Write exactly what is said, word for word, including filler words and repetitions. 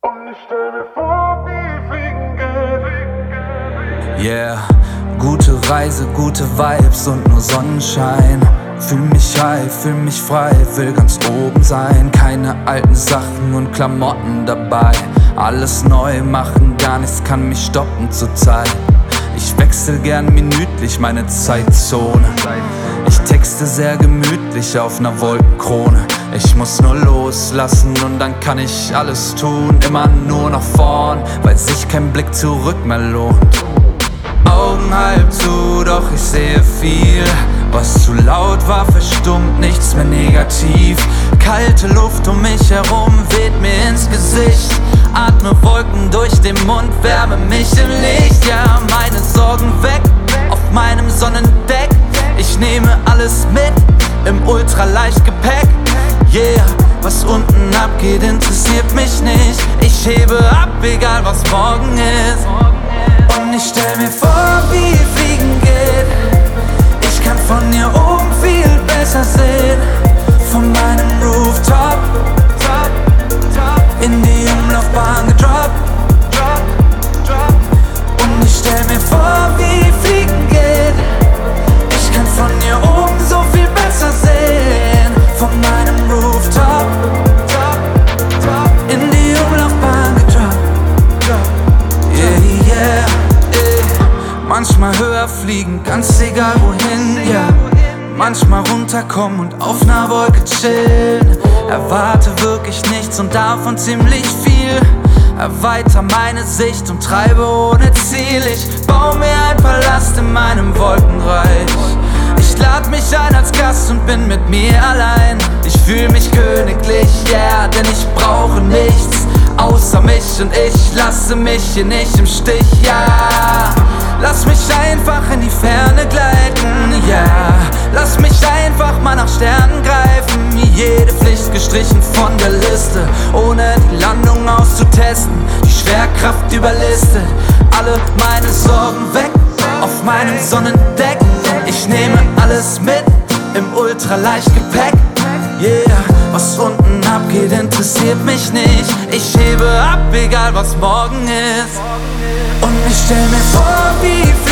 Und ich stell mir vor, wie fliegen geht. Yeah, gute Reise, gute Vibes und nur Sonnenschein. Fühl mich high, fühl mich frei, will ganz oben sein. Keine alten Sachen und Klamotten dabei. Alles neu machen, gar nichts kann mich stoppen zurzeit. Ich wechsel gern minütlich meine Zeitzone. Ich texte sehr gemütlich auf ner Wolkenkrone. Ich muss nur loslassen und dann kann ich alles tun. Immer nur nach vorn, weil sich kein Blick zurück mehr lohnt. Augen halb zu, doch ich sehe viel. Was zu laut war, verstummt, nichts mehr negativ. Kalte Luft um mich herum weht mir ins Gesicht. Atme Wolken durch den Mund, wärme mich im Licht. Ja, meine Sorgen weg, auf meinem Sonnendeck. Ich nehme alles mit, im Ultraleichtgepäck. Yeah, was unten abgeht, interessiert mich nicht. Ich hebe ab, egal was morgen ist. Und ich stell mir vor, wie Fliegen geht. Ich kann von hier oben viel besser sehen. Von meinem Rooftop in die Umlaufbahn gedroppt. Und ich stell mir vor, wie Fliegen geht. Ich kann von hier oben so viel besser sehen. Von meinem Rooftop in die Umlaufbahn gedroppt. Yeah, yeah, yeah. Manchmal höher fliegen, ganz egal wohin, ja. Yeah. Manchmal runterkommen und auf ner Wolke chillen. Erwarte wirklich nichts und davon ziemlich viel. Erweiter meine Sicht und treibe ohne Ziel. Ich bau mir ein Palast in meinem Wolkenreich. Ich lad mich ein als Gast und bin mit mir allein. Ich fühl mich königlich, yeah, denn ich brauche nichts außer mich und ich lasse mich hier nicht im Stich, ja. Yeah. Lass mich einfach in die Ferne gleiten, ja. Yeah. Lass mich einfach mal nach Sternen greifen. Jede Pflicht gestrichen von der Liste, ohne die Landung auszutesten. Die Schwerkraft überlistet alle meine Sorgen weg, auf meinem Sonnendeck. Ich nehme alles mit, im Ultraleichtgepäck. Yeah, was unten abgeht, interessiert mich nicht. Ich hebe ab, egal was morgen ist. Und ich stell mir vor, wie